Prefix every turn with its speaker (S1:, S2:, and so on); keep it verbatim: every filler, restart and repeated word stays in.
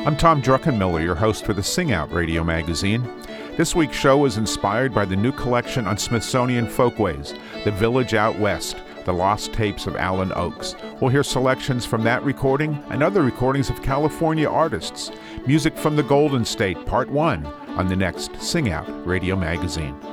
S1: I'm Tom Druckenmiller, your host for the Sing Out Radio magazine. This week's show is inspired by the new collection on Smithsonian Folkways, The Village Out West, The Lost Tapes of Alan Oakes. We'll hear selections from that recording and other recordings of California artists. Music from the Golden State, Part one, on the next Sing Out Radio magazine.